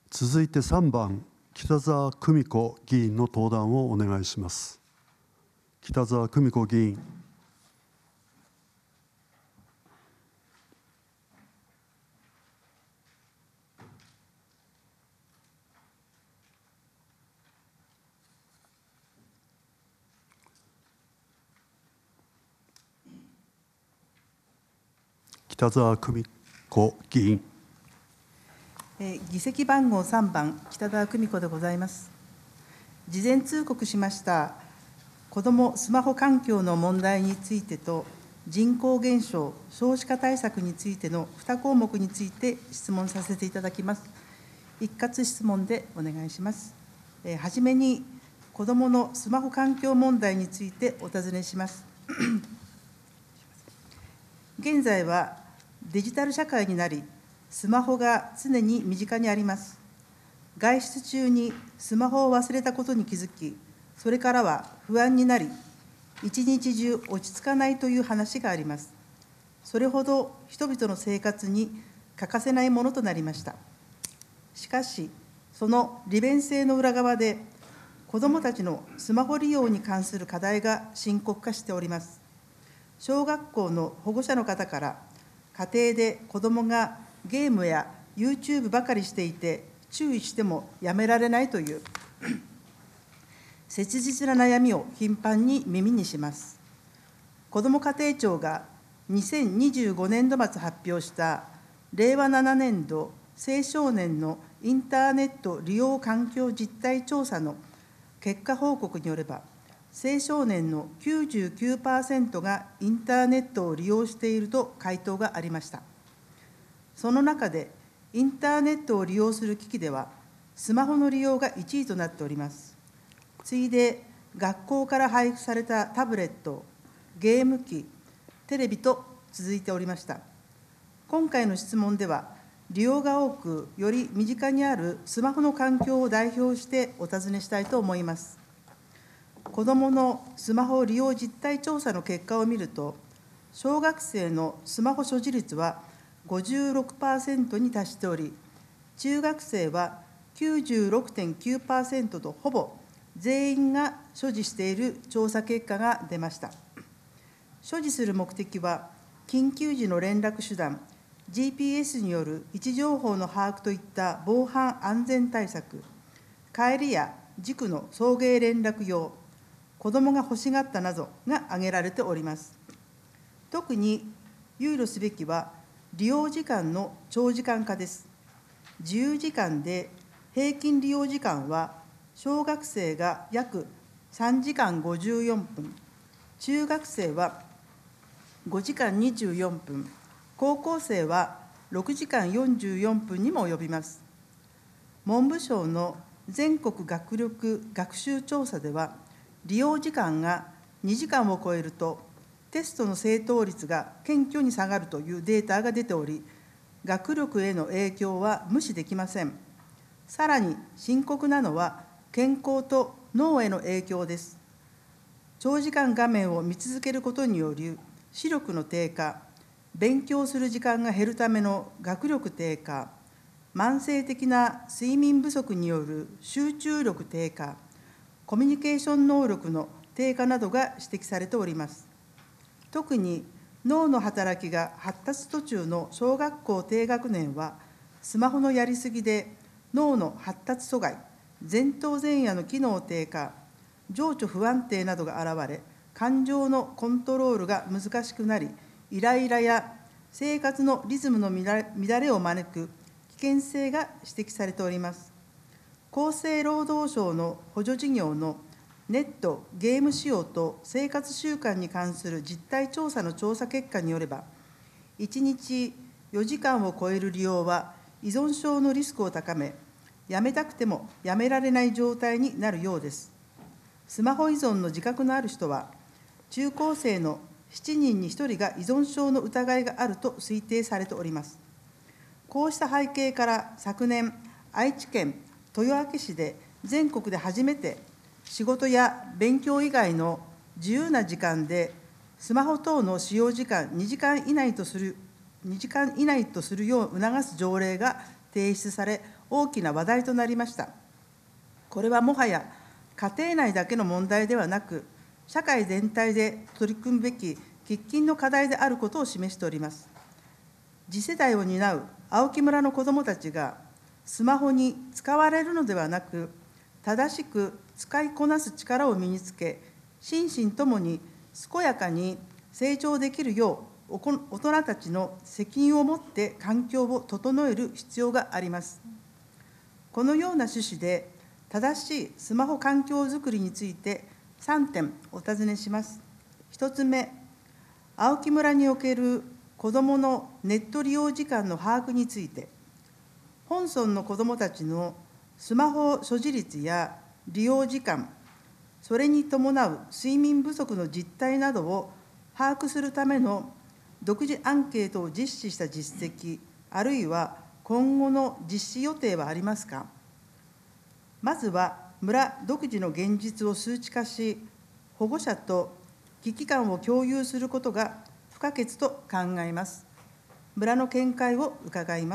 続いて3番、北澤久美子議員の登壇をお願いします。北澤久美子議員。北澤久美子議員。 議席番号3番、北澤久美子でございます。事前通告しました子どもスマホ環境の問題についてと、人口減少、少子化対策についての2項目について質問させていただきます。一括質問でお願いします。はじめに、子どものスマホ環境問題についてお尋ねします。現在はデジタル社会になり、スマホが常に身近にあります。外出中にスマホを忘れたことに気づき、それからは不安になり、一日中落ち着かないという話があります。それほど人々の生活に欠かせないものとなりました。しかし、その利便性の裏側で、子どもたちのスマホ利用に関する課題が深刻化しております。小学校の保護者の方から、家庭で子どもがゲームや YouTube ばかりしていて、注意してもやめられないという切実な悩みを頻繁に耳にします。こども家庭庁が2025年度末発表した令和7年度青少年のインターネット利用環境実態調査の結果報告によれば、青少年の 99% がインターネットを利用していると回答がありました。その中で、インターネットを利用する機器では、スマホの利用が1位となっております。次いで、学校から配布されたタブレット、ゲーム機、テレビと続いておりました。今回の質問では、利用が多く、より身近にあるスマホの環境を代表してお尋ねしたいと思います。子どものスマホ利用実態調査の結果を見ると、小学生のスマホ所持率は56% に達しており、中学生は 96.9% とほぼ全員が所持している調査結果が出ました。所持する目的は、緊急時の連絡手段、GPS による位置情報の把握といった防犯安全対策、帰りや塾の送迎連絡用、子どもが欲しがったなどが挙げられております。特に憂慮すべきは、利用時間の長時間化です。自由時間で平均利用時間は、小学生が約3時間54分、中学生は5時間24分、高校生は6時間44分にも及びます。文部省の全国学力学習調査では、利用時間が2時間を超えると、テストの正答率が顕著に下がるというデータが出ており、学力への影響は無視できません。さらに深刻なのは、健康と脳への影響です。長時間画面を見続けることによる視力の低下、勉強する時間が減るための学力低下、慢性的な睡眠不足による集中力低下、コミュニケーション能力の低下などが指摘されております。特に脳の働きが発達途中の小学校低学年は、スマホのやりすぎで脳の発達阻害、前頭前野の機能低下、情緒不安定などが現れ、感情のコントロールが難しくなり、イライラや生活のリズムの乱れを招く危険性が指摘されております。厚生労働省の補助事業のネット・ゲーム使用と生活習慣に関する実態調査の調査結果によれば、1日4時間を超える利用は依存症のリスクを高め、やめたくてもやめられない状態になるようです。スマホ依存の自覚のある人は、中高生の7人に1人が依存症の疑いがあると推定されております。こうした背景から、昨年、愛知県豊明市で全国で初めて、仕事や勉強以外の自由な時間で、スマホ等の使用時間2時間以内とするよう促す条例が提出され、大きな話題となりました。これはもはや家庭内だけの問題ではなく、社会全体で取り組むべき喫緊の課題であることを示しております。次世代を担う青木村の子どもたちが、スマホに使われるのではなく、正しく使いこなす力を身につけ、心身ともに健やかに成長できるよう、大人たちの責任を持って環境を整える必要があります。このような趣旨で、正しいスマホ環境づくりについて3点お尋ねします。1つ目、青木村における子どものネット利用時間の把握について、本村の子どもたちのスマホ所持率や利用時間、それに伴う睡眠不足の実態などを把握するための独自アンケートを実施した実績、あるいは今後の実施予定はありますか。まずは村独自の現実を数値化し、保護者と危機感を共有することが不可欠と考えます。村の見解を伺います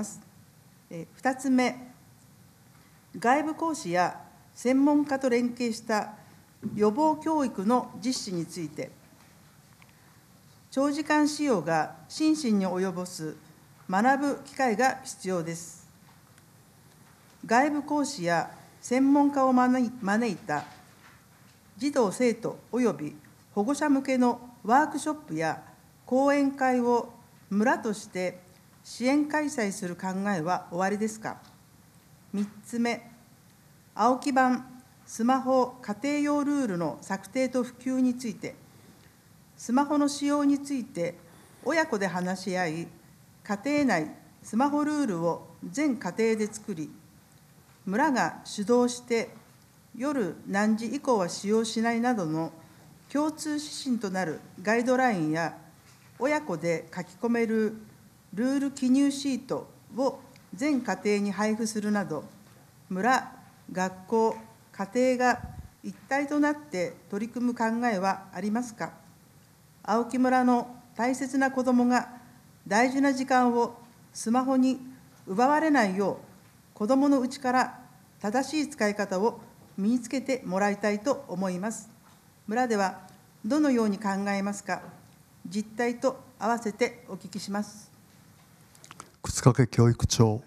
。2つ目、外部講師や専門家と連携した予防教育の実施について、長時間使用が心身に及ぼす学ぶ機会が必要です。外部講師や専門家を招いた児童・生徒および保護者向けのワークショップや講演会を村として支援開催する考えはおありですか。3つ目、青木版スマホ家庭用ルールの策定と普及について、スマホの使用について親子で話し合い、家庭内スマホルールを全家庭で作り、村が主導して夜何時以降は使用しないなどの共通指針となるガイドラインや、親子で書き込めるルール記入シートを全家庭に配布するなど、村、学校、家庭が一体となって取り組む考えはありますか。青木村の大切な子どもが大事な時間をスマホに奪われないよう、子どものうちから正しい使い方を身につけてもらいたいと思います。村ではどのように考えますか。実態と合わせてお聞きします。 靴掛教育長。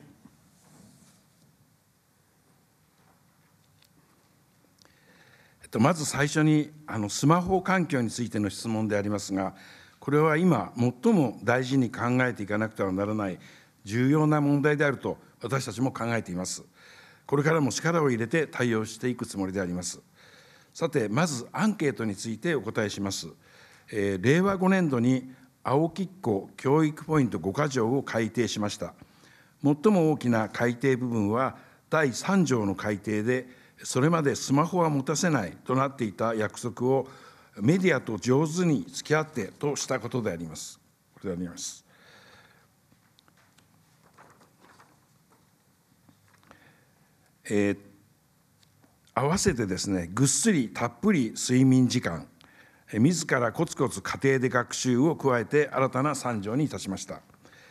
まず最初にスマホ環境についての質問でありますが、これは今最も大事に考えていかなくてはならない重要な問題であると私たちも考えています。これからも力を入れて対応していくつもりであります。さて、まずアンケートについてお答えします。令和5年度に青木っ子教育ポイント5か条を改定しました。最も大きな改定部分は第3条の改定で、それまでスマホは持たせないとなっていた約束をメディアと上手に付き合ってとしたことであります。これであります。合わせてですね、ぐっすりたっぷり睡眠時間、自らコツコツ家庭で学習を加えて新たな3条にいたしました。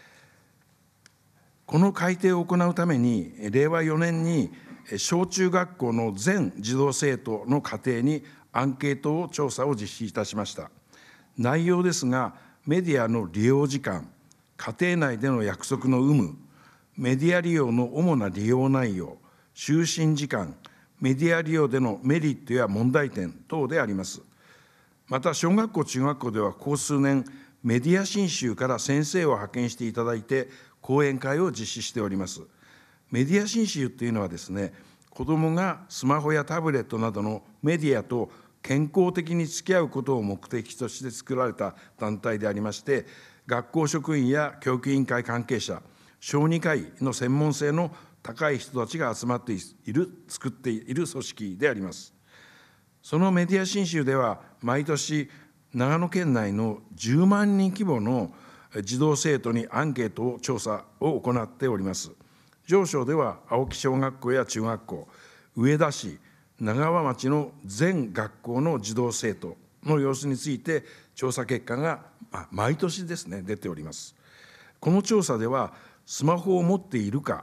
この改定を行うために、令和4年に小中学校の全児童生徒の家庭にアンケートを調査を実施いたしました。内容ですが、メディアの利用時間、家庭内での約束の有無、メディア利用の主な利用内容、就寝時間、メディア利用でのメリットや問題点等であります。また、小学校、中学校ではここ数年、メディア信州から先生を派遣していただいて、講演会を実施しております。メディア信州というのはですね、子どもがスマホやタブレットなどのメディアと健康的に付き合うことを目的として作られた団体でありまして、学校職員や教育委員会関係者、小児科医の専門性の高い人たちが集まっている、作っている組織であります。そのメディア信州では、毎年、長野県内の10万人規模の児童生徒にアンケート調査を行っております。上昇では、青木小学校や中学校、上田市、長和町の全学校の児童生徒の様子について、調査結果が毎年ですね、出ております。この調査では、スマホを持っているか、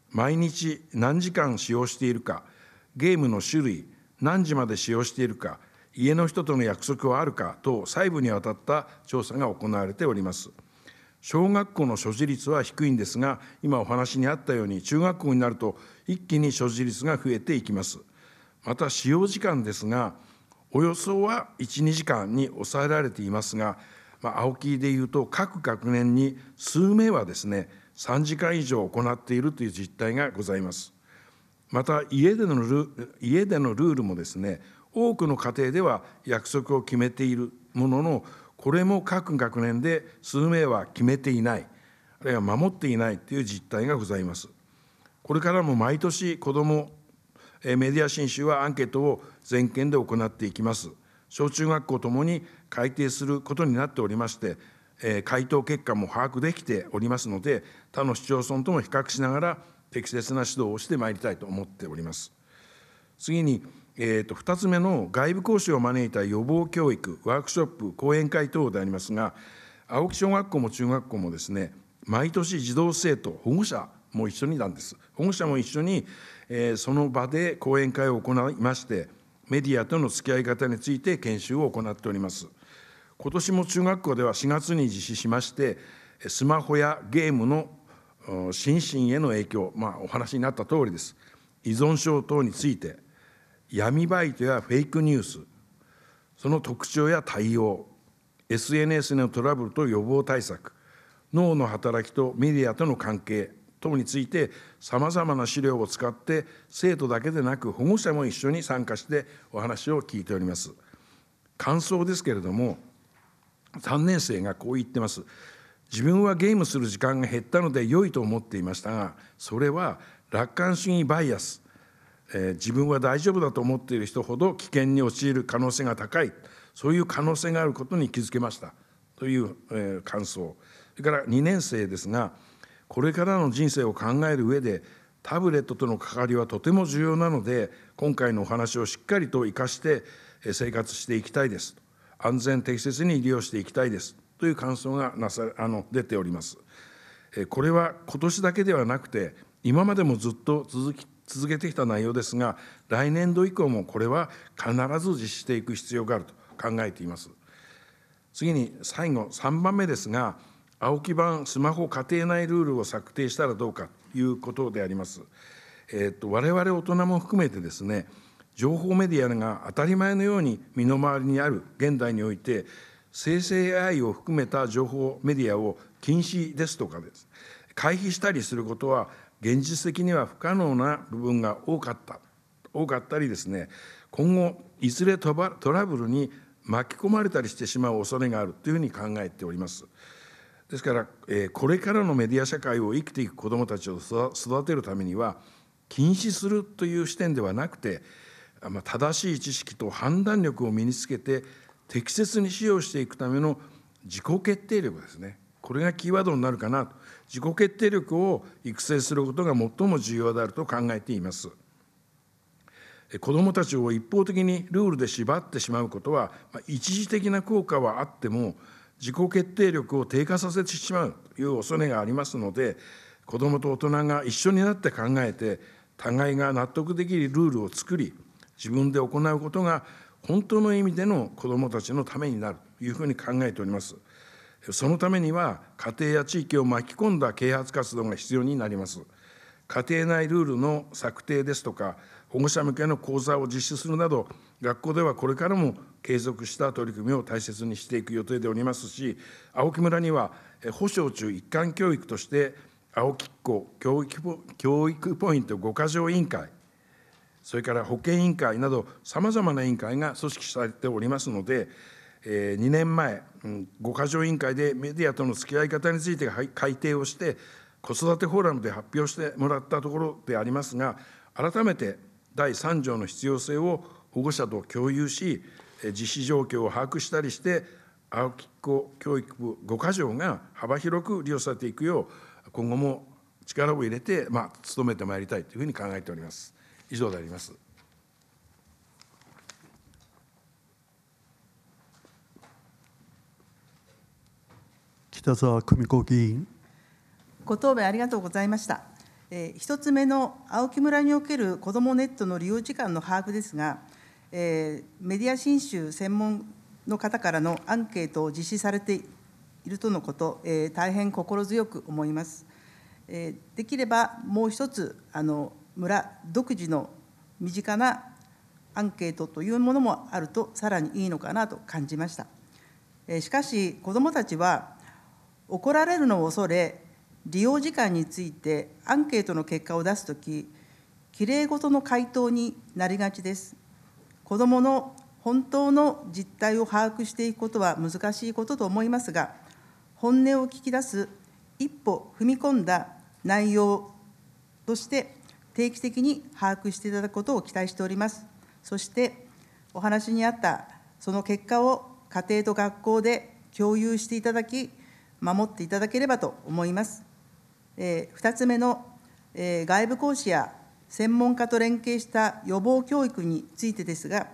毎日何時間使用しているか、ゲームの種類、何時まで使用しているか、家の人との約束はあるか等、細部にわたった調査が行われております。小学校の所持率は低いんですが、今お話にあったように、中学校になると一気に所持率が増えていきます。また使用時間ですが、およそは1、2時間に抑えられていますが、青木でいうと、各学年に数名はですね、3時間以上行っているという実態がございます。また家でのルールもですね、多くの家庭では約束を決めているものの、これも各学年で数名は決めていない、あるいは守っていないという実態がございます。これからも毎年子どもメディア信州はアンケートを全県で行っていきます。小中学校ともに改定することになっておりまして、回答結果も把握できておりますので、他の市町村とも比較しながら適切な指導をしてまいりたいと思っております。次に、2つ目の外部講師を招いた予防教育、ワークショップ、講演会等でありますが、青木小学校も中学校もですね、毎年児童生徒、保護者も一緒になんです。保護者も一緒に、その場で講演会を行いまして、メディアとの付き合い方について研修を行っております。今年も中学校では4月に実施しまして、スマホやゲームの心身への影響、お話になった通りです。依存症等について、闇バイトやフェイクニュース、その特徴や対応、SNS のトラブルと予防対策、脳の働きとメディアとの関係等について、さまざまな資料を使って、生徒だけでなく保護者も一緒に参加してお話を聞いております。感想ですけれども、3年生がこう言ってます。自分はゲームする時間が減ったので良いと思っていましたが、それは楽観主義バイアス、自分は大丈夫だと思っている人ほど危険に陥る可能性が高い、そういう可能性があることに気づけましたという、感想。それから2年生ですが、これからの人生を考える上でタブレットとの関わりはとても重要なので、今回のお話をしっかりと生かして生活していきたいです。安全適切に利用していきたいですという感想が出ております。これは今年だけではなくて、今までもずっと続けてきた内容ですが、来年度以降もこれは必ず実施していく必要があると考えています。次に最後3番目ですが、青木版スマホ家庭内ルールを策定したらどうかということであります。我々大人も含めてですね、情報メディアが当たり前のように身の回りにある現代において、生成 AI を含めた情報メディアを禁止ですとかです、回避したりすることは現実的には不可能な部分が多かったりですね、今後いずれトラブルに巻き込まれたりしてしまう恐れがあるというふうに考えております。ですから、これからのメディア社会を生きていく子どもたちを育てるためには、禁止するという視点ではなくて、正しい知識と判断力を身につけて適切に使用していくための自己決定力ですね、これがキーワードになるかなと。自己決定力を育成することが最も重要であると考えています。子どもたちを一方的にルールで縛ってしまうことは、一時的な効果はあっても自己決定力を低下させてしまうという恐れがありますので、子どもと大人が一緒になって考えて、互いが納得できるルールを作り、自分で行うことが本当の意味での子どもたちのためになるというふうに考えております。そのためには、家庭や地域を巻き込んだ啓発活動が必要になります。家庭内ルールの策定ですとか、保護者向けの講座を実施するなど、学校ではこれからも継続した取り組みを大切にしていく予定でおりますし、青木村には保小中一貫教育として、青木っ子教育ポイント5か条委員会、それから保健委員会など、さまざまな委員会が組織されておりますので、2年前、5か条委員会でメディアとの付き合い方について改定をして、子育てフォーラムで発表してもらったところでありますが、改めて第3条の必要性を保護者と共有し、実施状況を把握したりして、青木っ子教育部5か条が幅広く利用されていくよう、今後も力を入れて、努めてまいりたいというふうに考えております。以上であります。 北澤久美子議員。 ご答弁ありがとうございました。 1つ目の青木村における子どもネットの利用時間の把握ですが、メディア信州専門の方からのアンケートを実施されているとのこと、大変心強く思います。できればもう一つ、村独自の身近なアンケートというものもあると、さらにいいのかなと感じました。しかし、子どもたちは怒られるのを恐れ、利用時間についてアンケートの結果を出すとき、きれいごとの回答になりがちです。子どもの本当の実態を把握していくことは難しいことと思いますが、本音を聞き出す一歩踏み込んだ内容として定期的に把握していただくことを期待しております。そしてお話にあったその結果を家庭と学校で共有していただき、守っていただければと思います。2つ目の外部講師や専門家と連携した予防教育についてですが、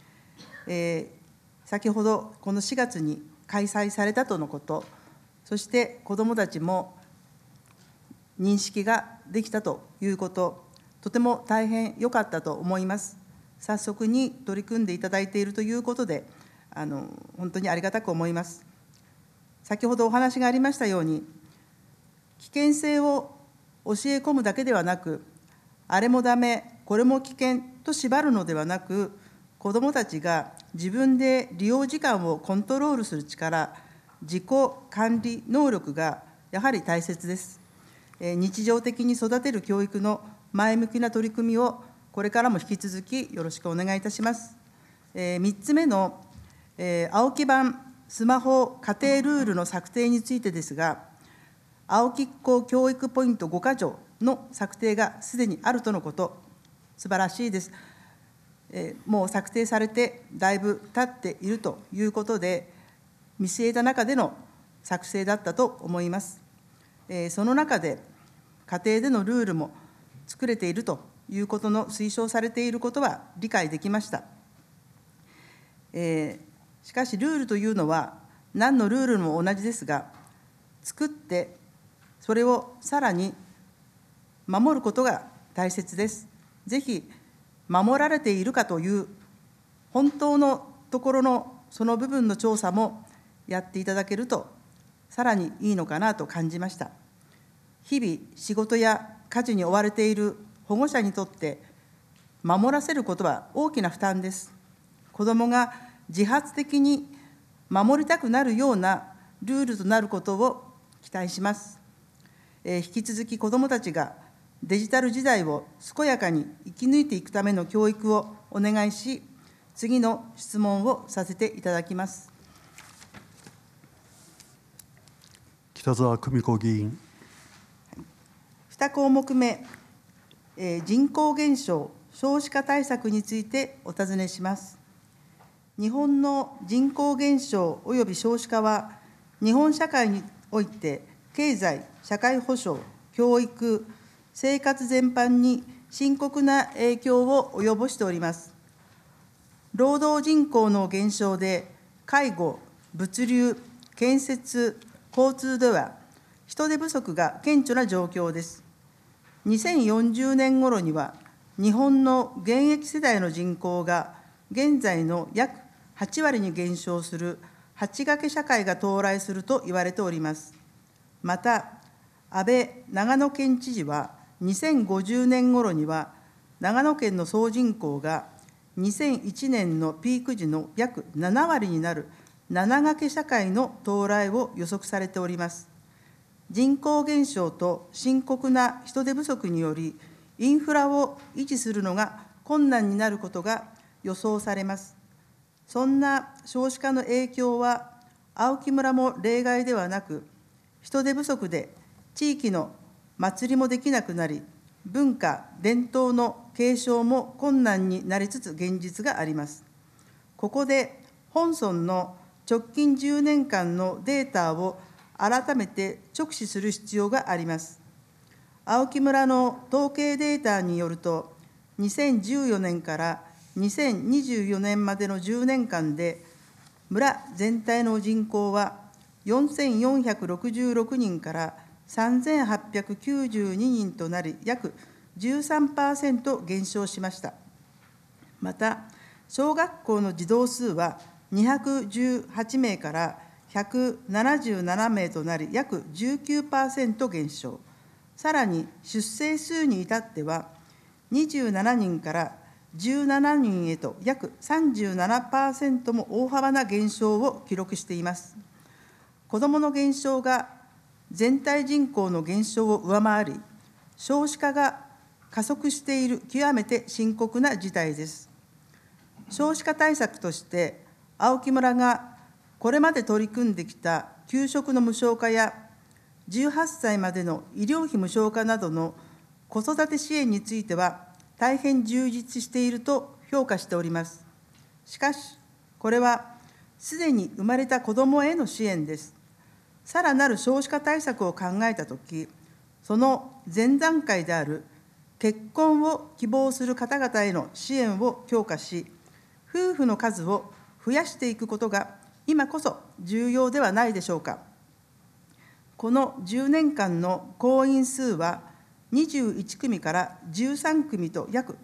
先ほどこの4月に開催されたとのこと、そして子どもたちも認識ができたということ、とても大変良かったと思います。早速に取り組んでいただいているということで、本当にありがたく思います。先ほどお話がありましたように、危険性を教え込むだけではなく、あれもダメ、これも危険と縛るのではなく、子どもたちが自分で利用時間をコントロールする力、自己管理能力がやはり大切です。日常的に育てる教育の前向きな取り組みをこれからも引き続きよろしくお願いいたします。3つ目の青木版スマホ家庭ルールの策定についてですが、青木っ子教育ポイント5か条の策定がすでにあるとのこと、素晴らしいです。もう策定されてだいぶ経っているということで、見据えた中での作成だったと思います。その中で家庭でのルールも作れているということの推奨されていることは理解できました。しかしルールというのは何のルールも同じですが、作ってそれをさらに守ることが大切です。ぜひ守られているかという本当のところのその部分の調査もやっていただけるとさらにいいのかなと感じました。日々仕事や家事に追われている保護者にとって守らせることは大きな負担です。子どもが自発的に守りたくなるようなルールとなることを期待します。引き続き子どもたちがデジタル時代を健やかに生き抜いていくための教育をお願いし、次の質問をさせていただきます。 北澤久美子議員。 2項目目、人口減少・少子化対策についてお尋ねします。日本の人口減少および少子化は、日本社会において経済・社会保障、教育、生活全般に深刻な影響を及ぼしております。労働人口の減少で、介護、物流、建設、交通では人手不足が顕著な状況です。2040年頃には、日本の現役世代の人口が現在の約8割に減少する8掛け社会が到来すると言われております。また、安倍長野県知事は、2050年頃には、長野県の総人口が2001年のピーク時の約7割になる7掛け社会の到来を予測されております。人口減少と深刻な人手不足により、インフラを維持するのが困難になることが予想されます。そんな少子化の影響は、青木村も例外ではなく、人手不足で地域の祭りもできなくなり、文化・伝統の継承も困難になりつつ現実があります。ここで本村の直近10年間のデータを改めて直視する必要があります。青木村の統計データによると、2014年から2024年までの10年間で、村全体の人口は4466人から 3892人となり、約13% 減少しました。また、小学校の児童数は218名から177名となり、約 19% 減少。さらに、出生数に至っては、27人から17人へと、約 37% も大幅な減少を記録しています。子どもの減少が全体人口の減少を上回り、少子化が加速している極めて深刻な事態です。少子化対策として、青木村がこれまで取り組んできた給食の無償化や、18歳までの医療費無償化などの子育て支援については、大変充実していると評価しております。しかし、これはすでに生まれた子どもへの支援です。さらなる少子化対策を考えたとき、その前段階である結婚を希望する方々への支援を強化し、夫婦の数を増やしていくことが今こそ重要ではないでしょうか。この10年間の婚姻数は21組から13組と約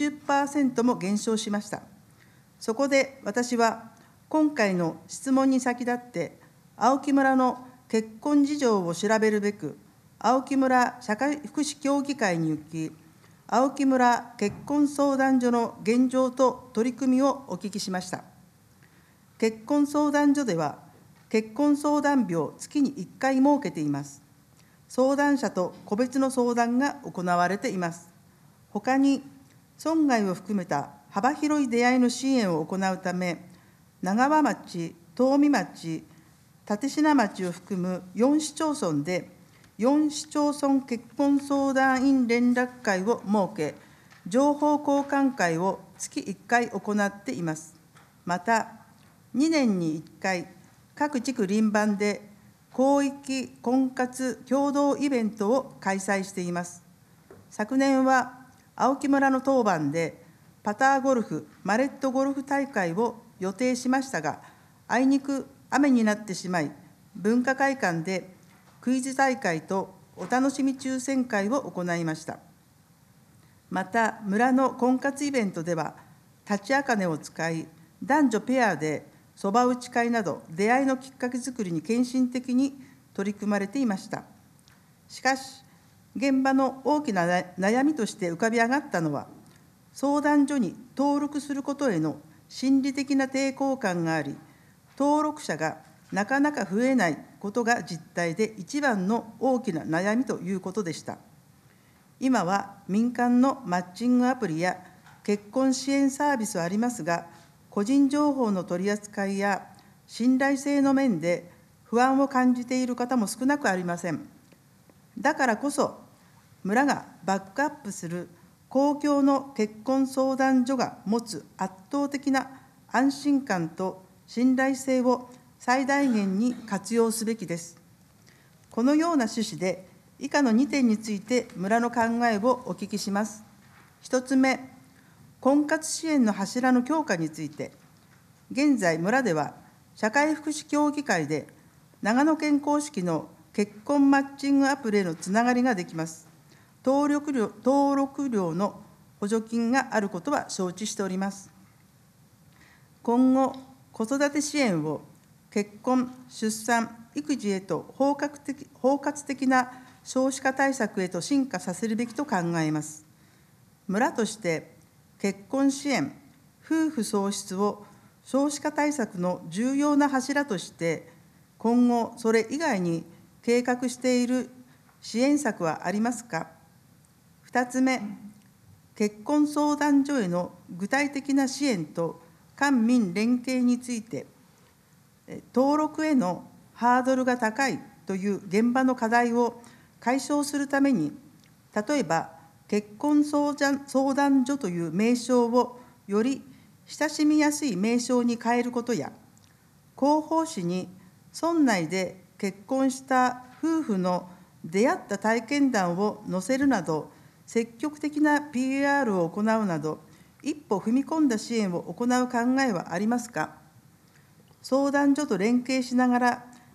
40% も減少しました。そこで私は今回の質問に先立って、青木村の結婚事情を調べるべく、青木村社会福祉協議会に行き、青木村結婚相談所の現状と取り組みをお聞きしました。結婚相談所では、結婚相談日を月に1回設けています。相談者と個別の相談が行われています。ほかに、村外を含めた幅広い出会いの支援を行うため、長和町、東海町、立科町を含む4市町村で、4市町村結婚相談員連絡会を設け、情報交換会を月1回行っています。また、2年に1回、各地区隣番で広域婚活共同イベントを開催しています。昨年は青木村の当番でパターゴルフ、マレットゴルフ大会を予定しましたが、あいにく雨になってしまい、文化会館でクイズ大会とお楽しみ抽選会を行いました。また、村の婚活イベントでは、立ち茜を使い、男女ペアでそば打ち会など、出会いのきっかけ作りに献身的に取り組まれていました。しかし、現場の大きな悩みとして浮かび上がったのは、相談所に登録することへの心理的な抵抗感があり、登録者がなかなか増えないことが実態で一番の大きな悩みということでした。今は民間のマッチングアプリや結婚支援サービスはありますが、個人情報の取り扱いや信頼性の面で不安を感じている方も少なくありません。だからこそ、村がバックアップする公共の結婚相談所が持つ圧倒的な安心感と信頼性を最大限に活用すべきです。このような趣旨で、以下の2点について村の考えをお聞きします。1つ目、婚活支援の柱の強化について、現在、村では社会福祉協議会で長野県公式の結婚マッチングアプリへのつながりができます。登録料の補助金があることは承知しております。今後、子育て支援を結婚、出産、育児へと包括的な少子化対策へと進化させるべきと考えます。村として結婚支援、夫婦創出を少子化対策の重要な柱として、今後それ以外に計画している支援策はありますか。2つ目、結婚相談所への具体的な支援と官民連携について、登録へのハードルが高いという現場の課題を解消するために、例えば結婚相談所という名称をより親しみやすい名称に変えることや、広報誌に村内で結婚した夫婦の出会った体験談を載せるなど、積極的な PR を行うなど、一歩踏み込んだ支援を行う考えはありますか。相談所と連携しながら、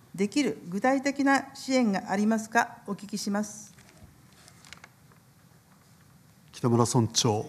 できる具体的な支援がありますか、お聞きします。 北村村長。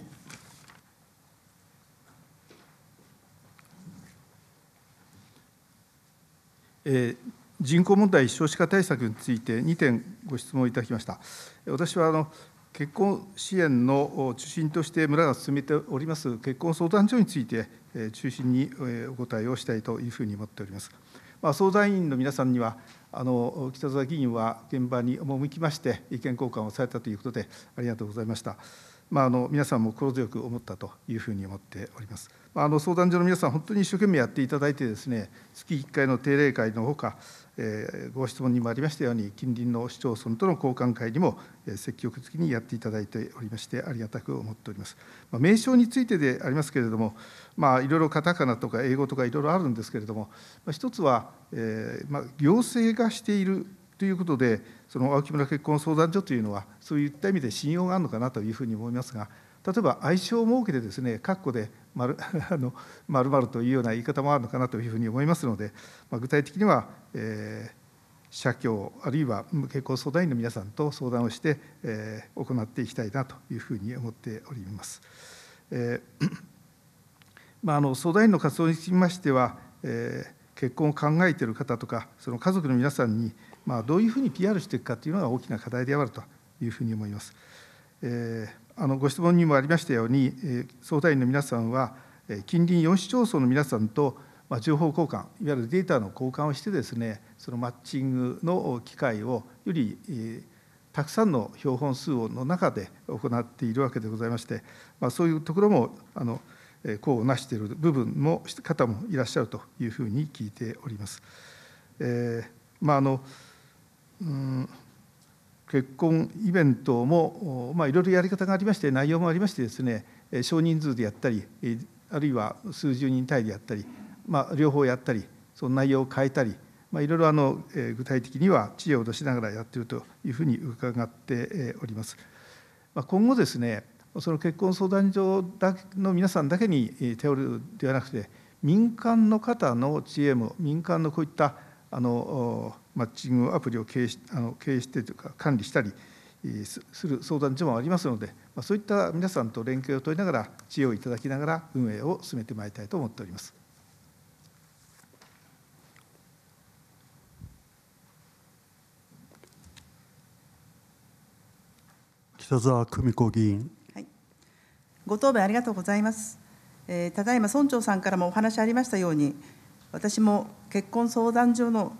人口問題少子化対策について2点ご質問いただきました。私は結婚支援の中心として村が進めております結婚相談所について中心にお答えをしたいというふうに思っております。相談員の皆さんには北澤議員は現場に赴きまして意見交換をされたということでありがとうございました。皆さんも心強く思ったというふうに思っております。相談所の皆さん、本当に一生懸命やっていただいてですね、月1回の定例会のほか、ご質問にもありましたように、近隣の市町村との交換会にも積極的にやっていただいておりまして、ありがたく思っております。名称についてでありますけれども、いろいろカタカナとか英語とかいろいろあるんですけれども、一つは、行政がしているということで、その青木村結婚相談所というのは、そういった意味で信用があるのかなというふうに思いますが、例えば愛称を設けてですね、括弧で〇〇というような言い方もあるのかなというふうに思いますので、具体的には、社協あるいは結婚相談員の皆さんと相談をして、行っていきたいなというふうに思っております。相談員の活動につきましては、結婚を考えている方とか、その家族の皆さんに、どういうふうに PR していくかというのが大きな課題であるというふうに思います。ご質問にもありましたように、相談員の皆さんは、近隣4市町村の皆さんと情報交換、いわゆるデータの交換をしてですね、そのマッチングの機会をよりたくさんの標本数の中で行っているわけでございまして、そういうところも功をなしている部分も方もいらっしゃるというふうに聞いております。結婚イベントも、いろいろやり方がありまして、内容もありましてですね、少人数でやったり、あるいは数十人単位でやったり、両方やったり、その内容を変えたり、いろいろ具体的には知恵を出しながらやっているというふうに伺っております。今後ですね、その結婚相談所の皆さんだけに頼るではなくて、民間の方の知恵も、民間のこういったマッチングアプリを経営してというか管理したりする相談所もありますので、そういった皆さんと連携を取りながら知恵をいただきながら運営を進めてまいりたいと思っております。 北澤久美子議員。 ご答弁ありがとうございます。ただいま村長さんからもお話ありましたように、私も結婚相談所の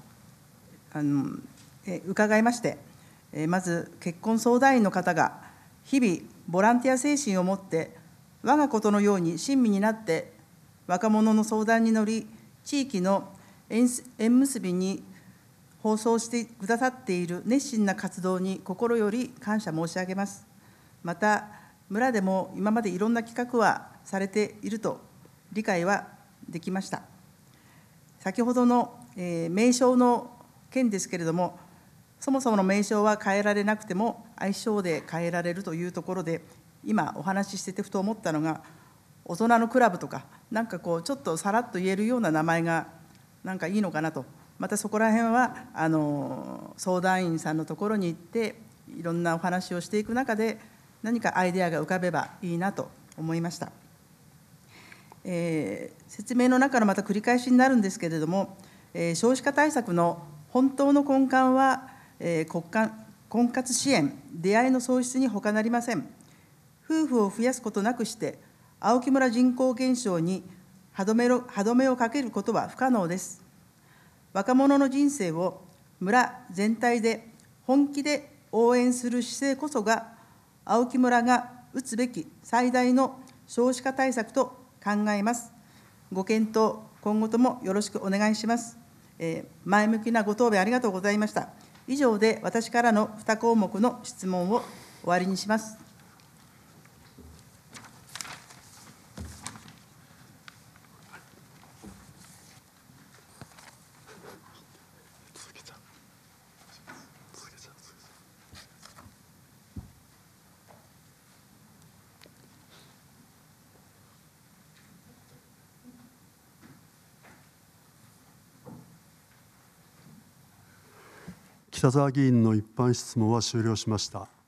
伺いまして、まず結婚相談員の方が日々ボランティア精神を持って我がことのように親身になって若者の相談に乗り、地域の縁結びに放送してくださっている熱心な活動に心より感謝申し上げます。また村でも今までいろんな企画はされていると理解はできました。先ほどの名称の件ですけれども、そもそもの名称は変えられなくても愛称で変えられるというところで、今お話ししててふと思ったのが、大人のクラブとか、なんかこうちょっとさらっと言えるような名前がなんかいいのかなと。またそこら辺は相談員さんのところに行っていろんなお話をしていく中で何かアイデアが浮かべばいいなと思いました。説明の中のまた繰り返しになるんですけれども、少子化対策の本当の根幹は、婚活支援、出会いの創出に他なりません。夫婦を増やすことなくして、青木村人口減少に歯止めをかけることは不可能です。若者の人生を村全体で本気で応援する姿勢こそが、青木村が打つべき最大の少子化対策と考えます。ご検討、今後ともよろしくお願いします。前向きなご答弁ありがとうございました。以上で私からの2項目の質問を終わりにします。 北沢議員の一般質問は終了しました。